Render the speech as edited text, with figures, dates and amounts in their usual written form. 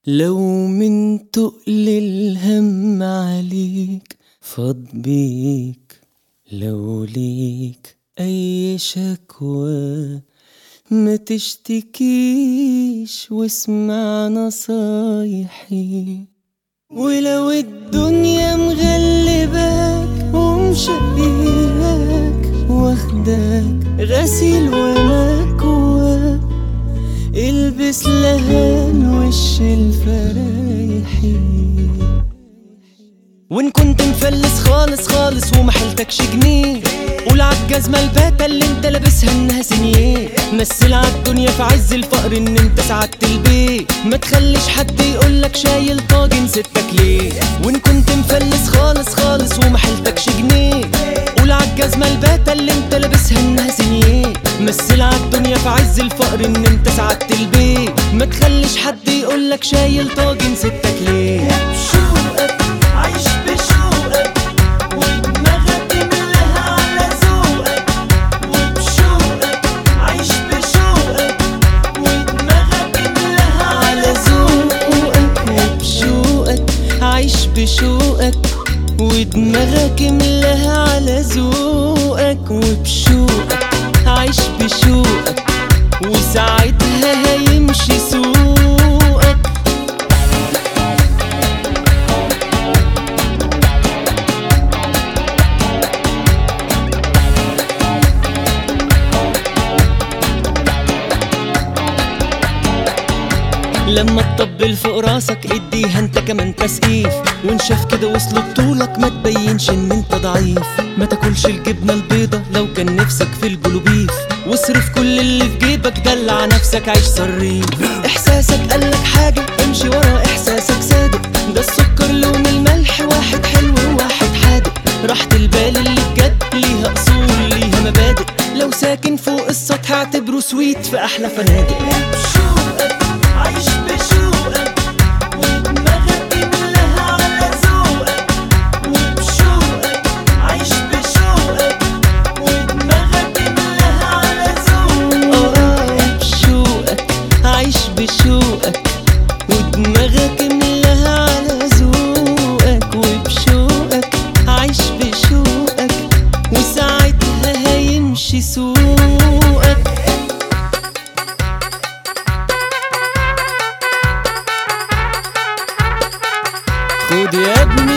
لو من تقل الهم عليك فاض بيك، لو ليك اي شكوى ما تشتكيش واسمع نصايحي. ولو الدنيا مغلباك ومشقياك واخداك غسيل ومكواك، البس لهان وش الفرايحي. وان كنت مفلس خالص خالص ومحلتكش جنيه، قول عالجزمة الباتة اللي انت لابسها انها سنيه. مثل عالدنيا في عز الفقر ان انت سعدت البيت، ما تخليش حد يقولك شايل طاجن ستك ليه. وان كنت مفلس خالص خالص ومحلتكش جنيه، قول عالجزمة الباتة اللي انت لابسها انها سنيه. مثل عالدنيا في عز الفقر ان انت سعدت البيت، ما تخليش حد يقولك شايل طاجن ستك ليه. بشوقك عايش بشوقك ودماغك ملاها على ذوقك، وبشوقك عايش بشوقك ودماغك ملاها على ذوقك، وبشوقك عايش بشوقك ودماغك ملاها على ذوقك، وبشوقك عايش بشوقك وساعتها هيمشي سوقك. لما تطبل فوق راسك اديها انت كمان تسقيف، وان شاف كده وصل بطولك ما تبينش ان انت ضعيف. ما تاكلش الجبنه البيضه لو كان نفسك في الجلوبيف، واصرف كل اللي في جيبك دلع نفسك عيش صريف. احساسك قالك حاجه امشي ورا احساسك صادق، ده السكر لون الملح واحد حلو وواحد حادق. راحة البال اللي بجد ليها اصول ليها مبادئ، لو ساكن فوق السطح اعتبره سويت في احلى فنادق. بشوقك عايش بشوقك ودماغك ملاها على ذوقك، وبشوقك عايش بشوقك ودماغك ملاها على ذوقك. بشوقك عايش بشوقك ودماغك ملاها على ذوقك، وبشوقك عايش بشوقك وساعتها هيمشي سوقك. خد يا ابني